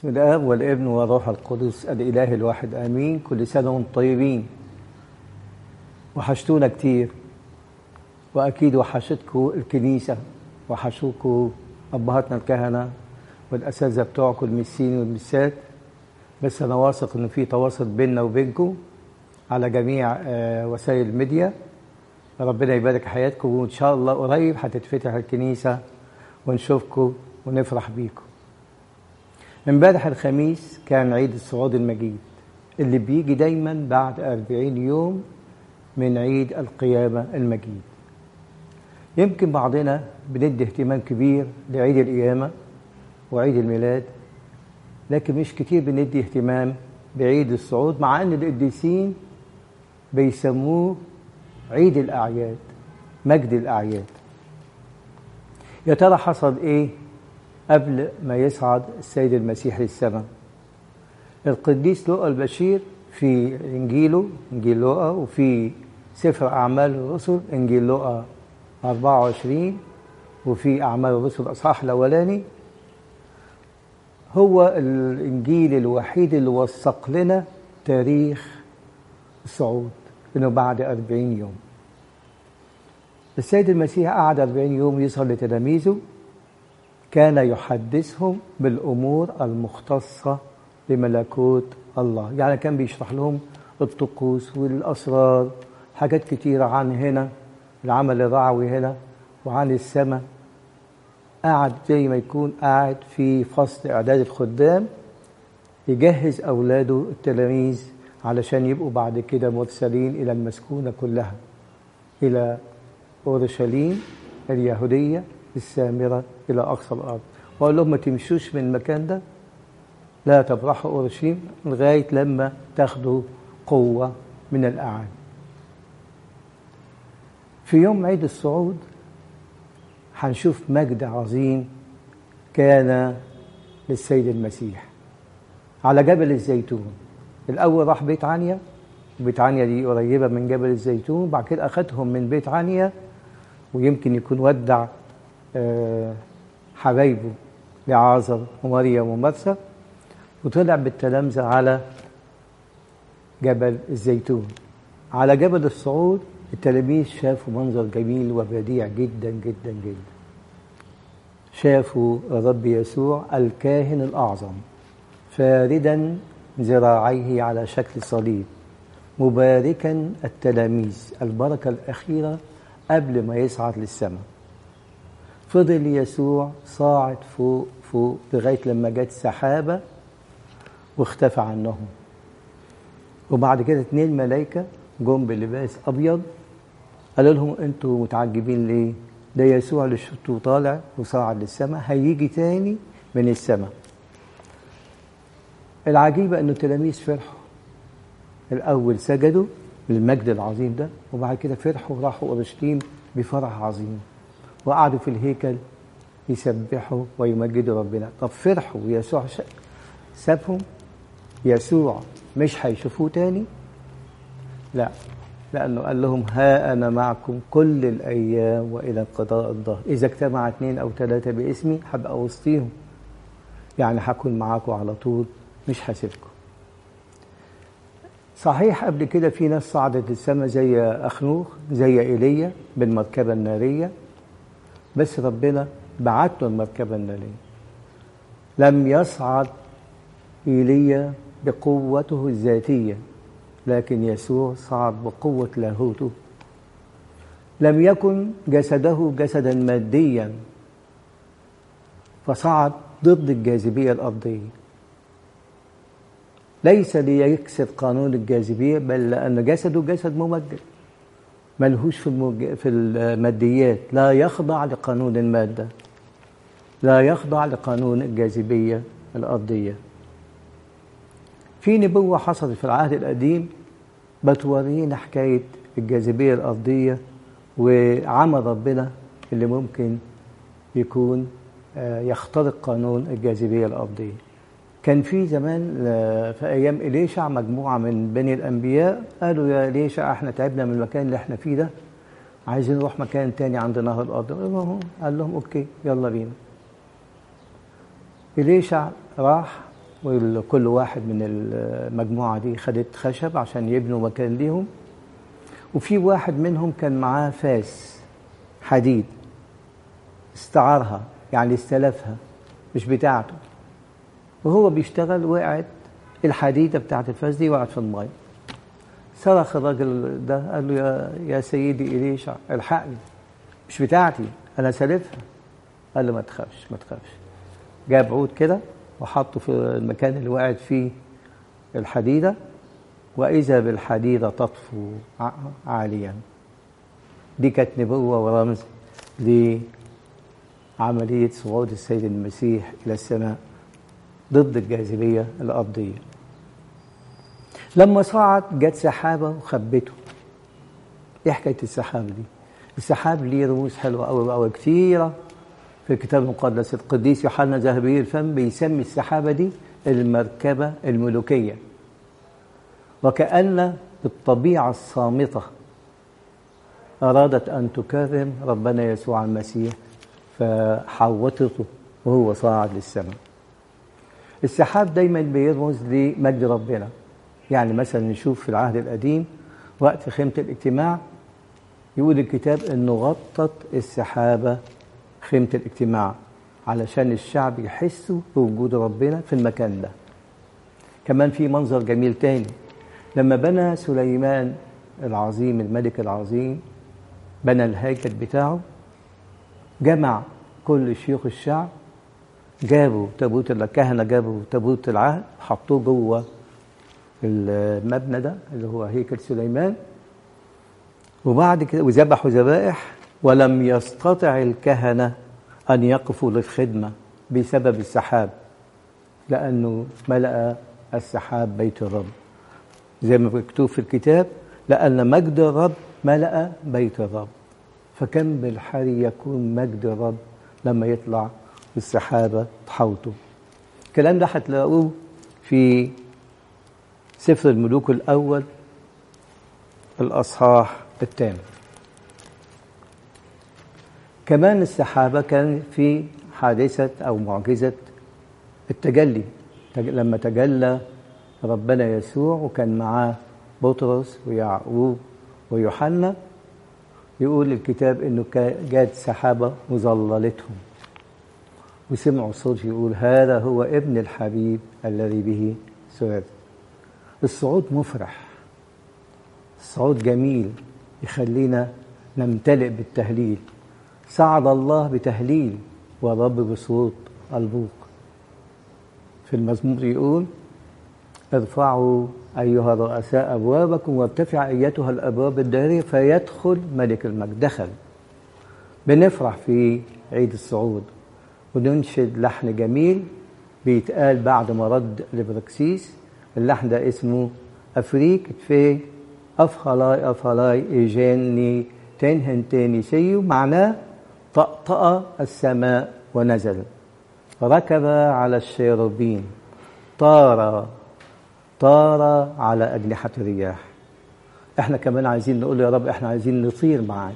بسم الآب والابن والروح القدس الإله الواحد آمين. كل سنة وانتم طيبين. وحشتونا كتير، وأكيد وحشتكم الكنيسة، وحشوكوا أبهاتنا الكهنة والأساتذة بتوعكم المسيين والمسات. بس أنا واثق إن في تواصل بيننا وبينكم على جميع وسائل الميديا. ربنا يبارك حياتكم، وإن شاء الله قريب هتتفتح الكنيسة ونشوفكم ونفرح بيكم. امبارح الخميس كان عيد الصعود المجيد اللي بيجي دايما بعد 40 يوم من عيد القيامة المجيد. يمكن بعضنا بندي اهتمام كبير لعيد القيامة وعيد الميلاد، لكن مش كتير بندي اهتمام بعيد الصعود، مع ان القديسين بيسموه عيد الأعياد، مجد الأعياد. يا ترى حصل ايه قبل ما يصعد السيد المسيح للسماء؟ القديس لوقا البشير في إنجيله، إنجيل لوقا، وفي سفر أعمال الرسل إنجيل لوقا 24، وفي أعمال الرسل أصحاح الأولاني، هو الإنجيل الوحيد اللي وثق لنا تاريخ الصعود، إنه بعد 40 يوم. السيد المسيح قعد 40 يوم يظهر لتلاميذه، كان يحدثهم بالأمور المختصة بملكوت الله. يعني كان بيشرح لهم الطقوس والأسرار، حاجات كتيرة عن هنا العمل الرعوي هنا وعن السماء. قاعد زي ما يكون قاعد في فصل إعداد الخدام يجهز أولاده التلاميذ علشان يبقوا بعد كده مرسلين إلى المسكونة كلها، إلى أورشليم اليهودية السامرة إلى أقصى الأرض. وقال لهم ما تمشوش من المكان ده، لا تبرحوا أورشليم لغاية لما تاخدوا قوة من الأعالي. في يوم عيد الصعود هنشوف مجد عظيم كان للسيد المسيح على جبل الزيتون. الأول راح بيت عنيا، وبيت عنيا دي قريبة من جبل الزيتون. بعد كده أخذهم من بيت عنيا، ويمكن يكون ودع حبايبه لعازر ومريم ومرثا، وطلع بالتلامذة على جبل الزيتون. على جبل الصعود التلاميذ شافوا منظر جميل وبديع جدا جدا جدا. شافوا الرب يسوع الكاهن الأعظم فاردا ذراعيه على شكل صليب، مباركا التلاميذ البركة الأخيرة قبل ما يصعد للسماء. فضل يسوع صاعد فوق فوق لغاية لما جت سحابة واختفى عنهم. وبعد كده 2 ملائكة جم بلباس أبيض، قالوا لهم أنتوا متعجبين ليه؟ ده يسوع اللي شفتوه طالع وصاعد للسماء هيجي تاني من السماء. العجيبة أنه التلاميذ فرحوا. الأول سجدوا للمجد العظيم ده، وبعد كده فرحوا وراحوا أورشليم بفرح عظيم، وقعدوا في الهيكل يسبحوا ويمجدوا ربنا. طب فرحوا ويسوع سابهم؟ يسوع مش هيشوفوه تاني؟ لا، لأنه قال لهم ها أنا معكم كل الأيام وإلى انقضاء الدهر. إذا اجتمع 2 أو 3 باسمي هبقى وسطيهم، يعني هكون معاكم على طول، مش هسيبكم. صحيح قبل كده في ناس صعدت للسماء زي أخنوخ، زي إيليا بالمركبة النارية، بس ربنا بعت له المركبة النارية. لم يصعد إيليا بقوته الذاتية، لكن يسوع صعد بقوة لاهوته. لم يكن جسده جسدا ماديا فصعد ضد الجاذبية الأرضية، ليس ليكسر قانون الجاذبية، بل لأن جسده جسد ممجد ملهوش في الماديات، لا يخضع لقانون المادة، لا يخضع لقانون الجاذبية الأرضية. في نبوة حصلت في العهد القديم بتورينا حكاية الجاذبية الأرضية وعمل ربنا اللي ممكن يكون يخترق قانون الجاذبية الأرضية. كان في زمان في أيام إليشع مجموعة من بني الأنبياء قالوا يا إليشع احنا تعبنا من المكان اللي احنا فيه ده، عايزين نروح مكان تاني عند نهر الأرض. قال لهم أوكي يلا بينا. إليشع راح وكل واحد من المجموعة دي خدت خشب عشان يبنوا مكان ليهم. وفي واحد منهم كان معاه فاس حديد استعارها، يعني استلفها مش بتاعته، وهو بيشتغل وقعت الحديدة بتاعت الفاس دي وقعت في الماء. صرخ الراجل ده قال له يا سيدي إليشع الحقني، مش بتاعتي أنا سلفها. قال له ما تخافش ما تخافش. جاب عود كده وحطه في المكان اللي وقعت فيه الحديدة، وإذا بالحديدة تطفو عاليا. دي كانت نبوة ورمز لعملية صعود السيد المسيح إلى السماء ضد الجاذبية الأرضية. لما صعد جت سحابة وخبته. إيه حكاية السحاب دي؟ السحاب ليه رموز حلوة أوي كتيرة في الكتاب المقدس. القديس يوحنا ذهبي الفم بيسمي السحابة دي المركبة الملوكية، وكأن الطبيعة الصامتة أرادت أن تكرم ربنا يسوع المسيح فحوطته وهو صاعد للسماء. السحاب دايما بيرمز لمجد ربنا. يعني مثلا نشوف في العهد القديم وقت خيمة الاجتماع يقول الكتاب أنه غطت السحابة خيمة الاجتماع علشان الشعب يحسوا بوجود ربنا في المكان ده. كمان في منظر جميل تاني لما بنى سليمان العظيم الملك العظيم بنى الهيكل بتاعه، جمع كل شيوخ الشعب، جابوا تابوت الكهنة، جابوا تابوت العهد حطوه جوه المبنى ده اللي هو هيكل سليمان، وبعد كده وذبحوا ذبائح. ولم يستطع الكهنة أن يقفوا للخدمة بسبب السحاب، لأنه ملأ السحاب بيت الرب، زي ما مكتوب في الكتاب لأن مجد الرب ملأ بيت الرب. فكم بالحري يكون مجد الرب لما يطلع السحابة تحوطه. الكلام ده هتلاقوه في سفر الملوك الأول الأصحاح 10. كمان السحابة كان في حادثة أو معجزة التجلي، لما تجلى ربنا يسوع وكان معاه بطرس ويعقوب ويوحنا. يقول الكتاب إنه جات سحابة وظللتهم وسمعوا صوت يقول هذا هو ابن الحبيب الذي به سررت. الصعود مفرح، الصعود جميل يخلينا نمتلئ بالتهليل. صعد الله بتهليل والرب بصوت البوق. في المزمور يقول ارفعوا أيها الرؤساء أبوابكم وارتفع أيتها الأبواب الدارية فيدخل ملك المجد. دخل. بنفرح في عيد الصعود وننشد لحن جميل بيتقال بعد ما رد لبركسيس. اللحن ده اسمه أفريك في أفخلاي أفخلاي إيجاني تنهن تاني سيو، معناه طأطأ السماء ونزل، ركب على الشيروبين، طار على أجنحة الرياح. احنا كمان عايزين نقول يا رب احنا عايزين نطير معاك.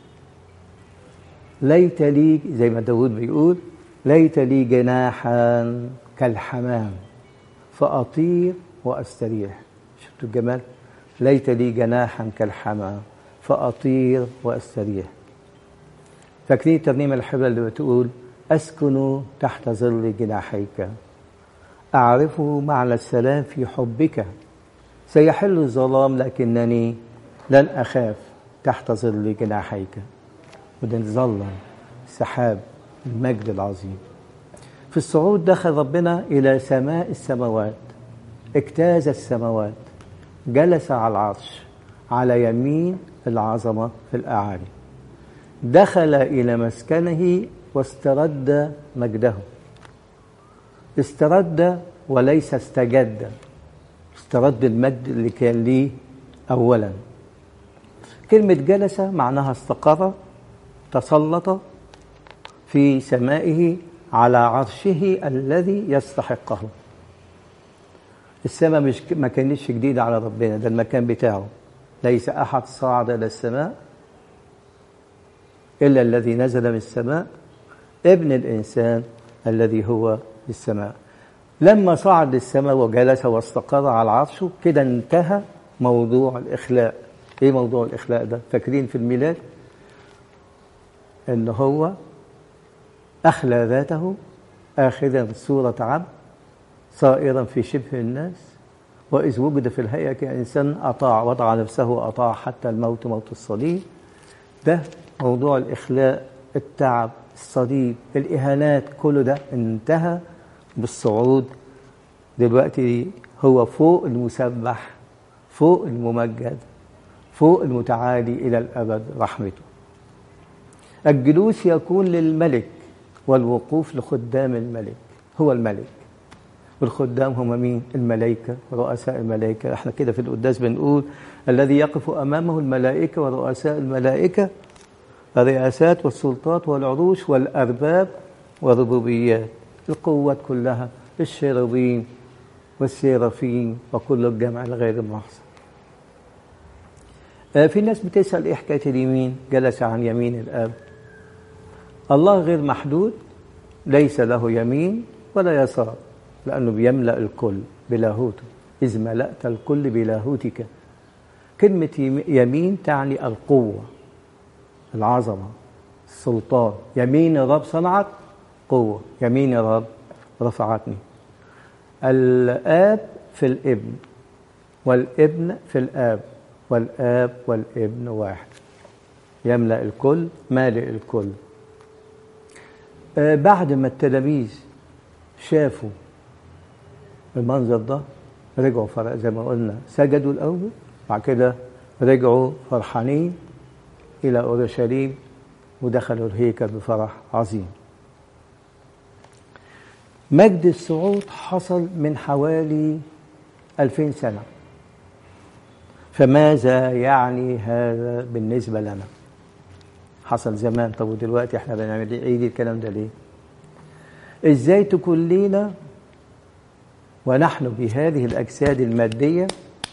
ليت لي زي ما داود بيقول ليت لي جناحا كالحمام فأطير وأستريح. شفتوا الجمال؟ ليت لي جناحا كالحمام فأطير وأستريح. فاكرين الترنيمة الحلوة اللي بتقول أسكن تحت ظل جناحيك، أعرف معنى السلام في حبك، سيحل الظلام لكنني لن أخاف تحت ظل جناحيك. وده ظل سحاب المجد العظيم. في الصعود دخل ربنا إلى سماء السماوات، اجتاز السماوات، جلس على العرش على يمين العظمة في الأعالي، دخل إلى مسكنه واسترد مجده. استرد وليس استجد، استرد المجد اللي كان ليه أولا. كلمة جلس معناها استقر، تسلط في سمائه على عرشه الذي يستحقه. السماء ما كانتش جديدة على ربنا، ده المكان بتاعه. ليس أحد صعد إلى السماء إلا الذي نزل من السماء، ابن الإنسان الذي هو في السماء. لما صعد للسماء وجلس واستقر على عرشه كده انتهى موضوع الإخلاء. إيه موضوع الإخلاء ده؟ فاكرين في الميلاد إن هو أخلى ذاته آخذا صورة عبد صائرا في شبه الناس، وإذ وجد في الهيئة كإنسان أطاع، وضع نفسه وأطاع حتى الموت، موت الصليب. ده موضوع الإخلاء، التعب، الصليب، الإهانات، كل ده انتهى بالصعود. دلوقتي هو فوق المسبح، فوق الممجد، فوق المتعالي إلى الأبد رحمته. الجلوس يكون للملك والوقوف لخدام الملك. هو الملك والخدام هم مين؟ الملائكة، رؤساء الملائكة. احنا كده في القداس بنقول الذي يقف أمامه الملائكة ورؤساء الملائكة، الرئاسات والسلطات والعروش والأرباب والربوبيات، القوات كلها، الشيروبين والسيرافين وكل الجمع الغير المحصى. في ناس بتسأل إيه حكاية اليمين؟ جلس عن يمين الآب. الله غير محدود، ليس له يمين ولا يسار، لأنه بيملأ الكل بلاهوته، إذ ملأت الكل بلاهوتك. كلمة يمين تعني القوة، العظمة، السلطان. يمين الرب صنعت قوة، يمين الرب رفعتني. الآب في الابن، والابن في الآب، والآب والابن واحد، يملأ الكل، مالئ الكل. بعد ما التلاميذ شافوا المنظر ده رجعوا فرق زي ما قلنا، سجدوا الأول، بعد كده رجعوا فرحانين إلى أورشليم ودخلوا الهيكل بفرح عظيم. مجد الصعود حصل من حوالي 2000 سنة. فماذا يعني هذا بالنسبة لنا؟ حصل زمان، طب ودلوقتي احنا بنعمل عيد الكلام ده ليه؟ ازاي تكون لينا ونحن بهذه الأجساد المادية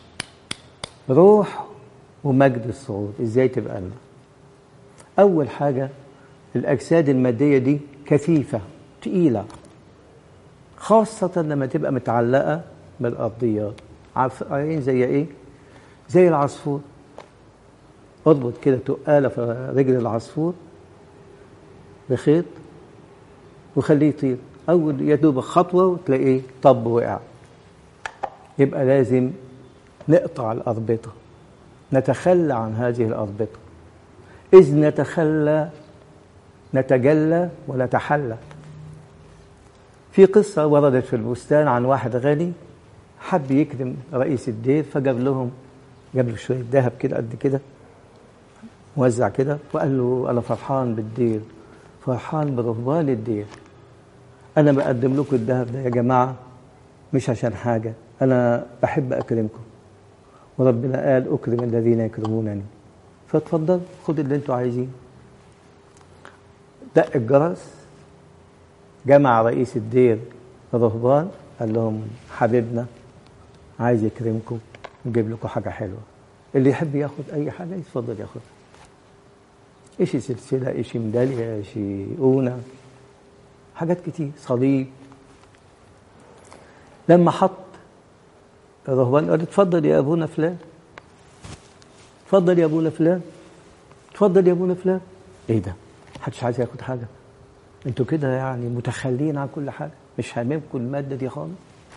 روح ومجد الصعود؟ ازاي تبقى لنا؟ أول حاجة الأجساد المادية دي كثيفة تقيلة، خاصة لما تبقى متعلقة بالأرضيات. عارفين زي إيه؟ زي العصفور. اربط كده تقالة في رجل العصفور بخيط وخليه يطير، أول يدوب خطوة وتلاقيه طب وقع. يبقى لازم نقطع الأربطة، نتخلى عن هذه الأربطة. إذ نتخلى نتجلى ونتحلى. في قصة وردت في البستان عن واحد غني حب يكرم رئيس الدير، فجاب له شوية ذهب كده قد كده موزع كده، وقال له أنا فرحان بالدير، فرحان برهبان الدير، أنا بقدم لكم الذهب ده يا جماعة مش عشان حاجة، أنا بحب أكرمكم، وربنا قال أكرم الذين يكرمونني، فاتفضل خد اللي انتوا عايزين. دق الجرس، جمع رئيس الدير الرهبان، قال لهم حبيبنا عايز يكرمكم ويجيب لكم حاجة حلوة، اللي يحب ياخد أي حاجة يتفضل ياخد، إيشي سلسلة، إيشي ميدالية، إيشي قونة، حاجات كتير، صليب. لما حط الرهبان قال اتفضل يا أبونا فلان، اتفضل يا أبونا فلان، اتفضل يا أبونا فلان. إيه ده؟ محدش عايز ياخد حاجة؟ انتوا كده يعني متخلين عن كل حاجة، مش هاممكم المادة دي خالص؟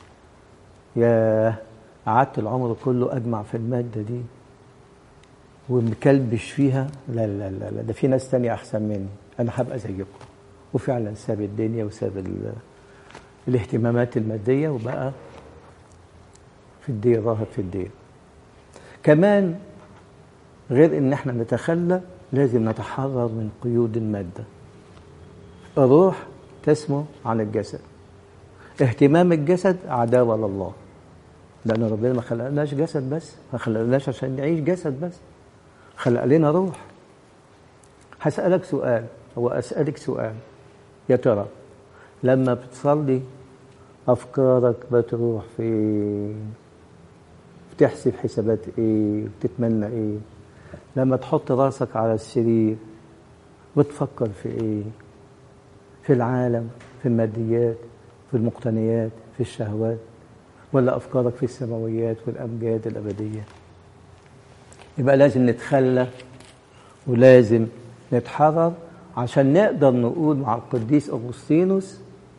يا قعدت العمر كله أجمع في المادة دي ومكلبش فيها، لا لا لا لا، ده في ناس تانية أحسن مني، أنا هبقى زيكم. وفعلا ساب الدنيا وساب الاهتمامات المادية وبقى في الدير، راهب في الدير. كمان غير إن احنا نتخلى لازم نتحرر من قيود المادة. الروح تسمو عن الجسد. اهتمام الجسد عداوة لله، لأن ربنا ما خلقناش جسد بس، ما خلقناش عشان نعيش جسد بس، خلق لنا روح. هسألك سؤال أو أسألك سؤال، يا ترى لما بتصلي أفكارك بتروح فين؟ بتحسب حسابات إيه؟ بتتمنى إيه؟ لما تحط راسك على السرير بتفكر في إيه؟ في العالم، في الماديات، في المقتنيات، في الشهوات، ولا أفكارك في السماويات والأمجاد الأبدية؟ يبقى لازم نتخلى ولازم نتحرر عشان نقدر نقول مع القديس أغسطينوس.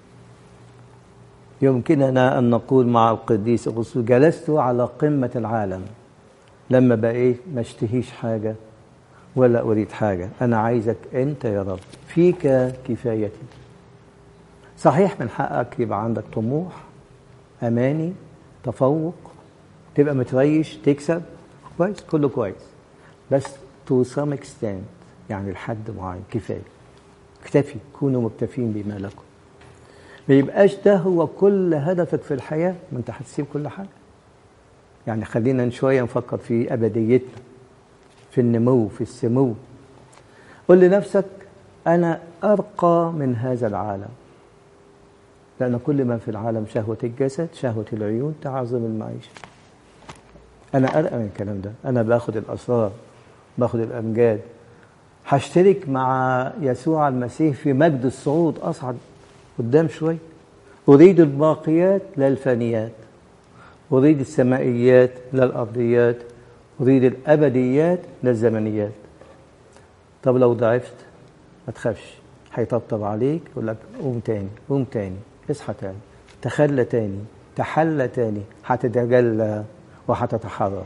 يمكننا أن نقول مع القديس أغسطينوس: جلست على قمة العالم لما بقيت ما اشتهيش حاجة ولا أريد حاجة، أنا عايزك أنت يا رب، فيك كفايتي. صحيح من حقك يبقى عندك طموح، أماني، تفوق، تبقى متريش، تكسب، كويس، كله كويس، بس to some extent، يعني لحد معين كفاية. اكتفي، كونوا مكتفين بما لكم. ما يبقاش ده هو كل هدفك في الحياة، ما انت هتسيب كل حاجة. يعني خلينا شوية نفكر في أبديتنا، في النمو، في السمو. قل لنفسك: أنا أرقى من هذا العالم، لأن كل ما في العالم شهوة الجسد، شهوة العيون، تعظم المعيشة. أنا أرقى من الكلام ده، أنا باخد الأسرار، باخد الأمجاد، هشترك مع يسوع المسيح في مجد الصعود، أصعد قدام شوي. أريد الباقيات لا الفانيات، أريد السمائيات لا الأرضيات، أريد الأبديات لا الزمنيات. طب لو ضعفت ما تخافش، هيطبطب عليك يقول لك: قوم تاني، قوم تاني، اصحى تاني، تخلى تاني، تحلى تاني، هتتجلى وهتتحرر.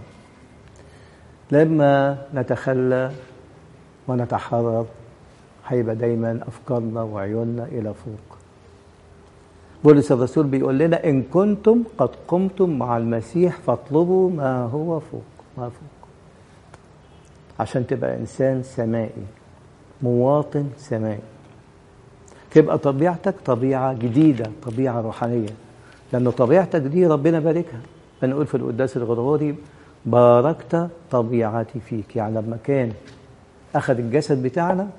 لما نتخلى ونتحرر هيبقى دايما أفكارنا وعيوننا إلى فوق. بولس الرسول بيقول لنا: إن كنتم قد قمتم مع المسيح فاطلبوا ما هو فوق، ما فوق، عشان تبقى إنسان سمائي، مواطن سمائي. تبقى طبيعتك طبيعة جديدة، طبيعة روحانية، لأن طبيعتك دي ربنا باركها. بنقول في القداس الغرغوري: باركت طبيعتي فيك. يعني لما كان أخذ الجسد بتاعنا،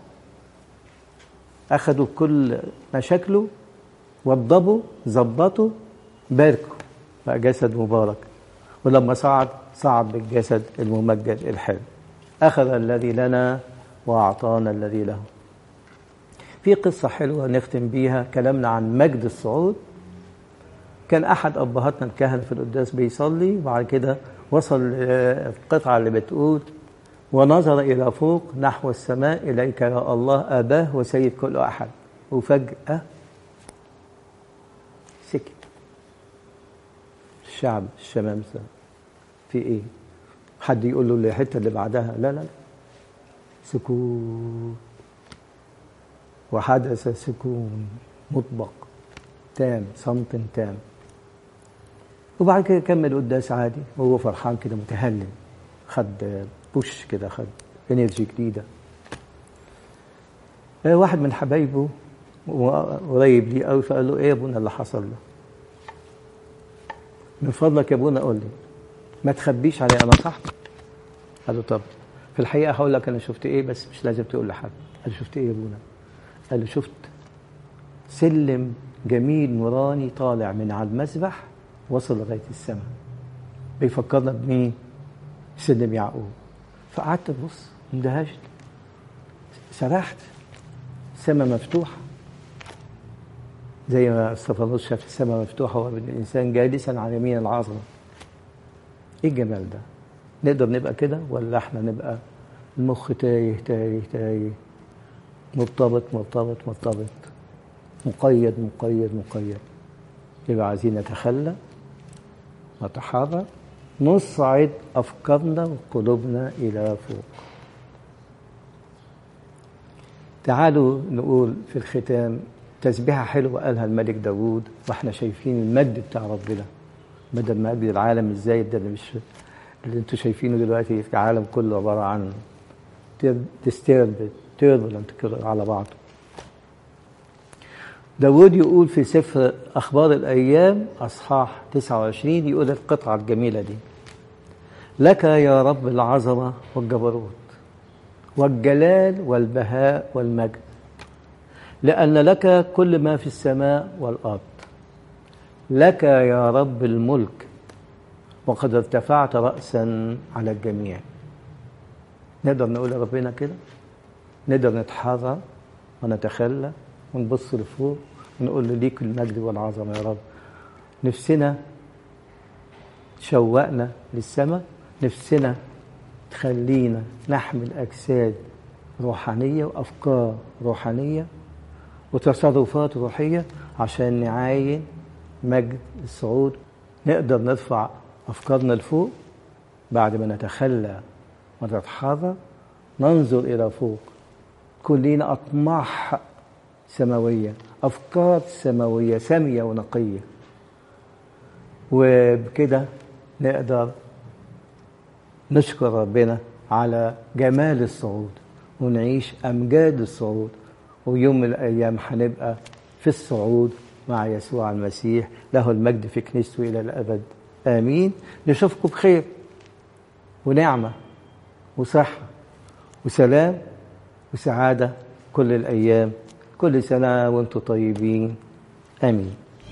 أخذوا كل مشاكله، وضبوا، ظبطوا، باركوا، بقى جسد مبارك. ولما صعد بالجسد الممجد الحلو، أخذ الذي لنا وأعطانا الذي له. في قصة حلوة نختم بيها كلامنا عن مجد الصعود. كان أحد أبهاتنا الكهنة في القداس بيصلي، وبعد كده وصل القطعة اللي بتقول: ونظر إلى فوق نحو السماء، إليك يا الله أباه وسيد كل أحد. وفجأة سكت. الشعب الشمامسة في إيه؟ حد يقول له الحتة اللي بعدها: لا لا، سكون. وحدث سكون مطبق تام، صمت تام. وبعد كده كمل قداس عادي وهو فرحان كده متهلل، خد بوش كده، خد انرجي جديدة. واحد من حبايبه قريب لي قوي فقال له: ايه يا ابونا اللي حصل له؟ من فضلك يا ابونا قول لي، ما تخبيش علي، انا صاحبك. قال له: طب في الحقيقة هقول لك انا شفت ايه، بس مش لازم تقول لحد. قال له: شفت ايه يا ابونا؟ قال له: شفت سلم جميل نوراني طالع من على المسبح وصل لغاية السماء، بيفكرنا بمين؟ سلم يعقوب. فقعدت ابص، اندهشت، سرحت. السماء مفتوحة زي ما استفانوس شاف السماء مفتوحة وابن الإنسان جالسا على يمين العظمة. ايه الجمال ده؟ نقدر نبقى كده ولا احنا نبقى المخ تايه تايه تايه، مرتبط مرتبط مرتبط، مقيد مقيد مقيد؟ يبقى عايزين نتخلى، نتحرر، نصعد أفكارنا وقلوبنا إلى فوق. تعالوا نقول في الختام تسبيحة حلوة قالها الملك داود واحنا شايفين المجد بتاع ربنا، بدل ما مجد العالم الزايد ده اللي انتوا شايفينه دلوقتي في العالم كله عبارة عن تيربلنت كده على بعضه. داود يقول في سفر أخبار الأيام أصحاح 29، يقول القطعة الجميلة دي: لك يا رب العظمة والجبروت والجلال والبهاء والمجد، لأن لك كل ما في السماء والأرض. لك يا رب الملك، وقد ارتفعت رأسا على الجميع. نقدر نقول لربنا كده؟ نقدر نتحرر ونتخلى ونبص لفوق ونقول له: ليك المجد والعظمة يا رب، نفسنا تشوقنا للسماء، نفسنا تخلينا نحمل أجساد روحانية وأفكار روحانية وتصرفات روحية عشان نعاين مجد الصعود. نقدر نرفع أفكارنا لفوق بعد ما نتخلى ونتحرر، ننظر إلى فوق، كلنا أطماح سماوية، أفكار سماوية سامية ونقية، وبكده نقدر نشكر ربنا على جمال الصعود ونعيش أمجاد الصعود، ويوم من الأيام هنبقى في الصعود مع يسوع المسيح، له المجد في كنيسته إلى الأبد. آمين. نشوفكم بخير ونعمة وصحة وسلام وسعادة كل الأيام. كل سنة وانتم طيبين. آمين.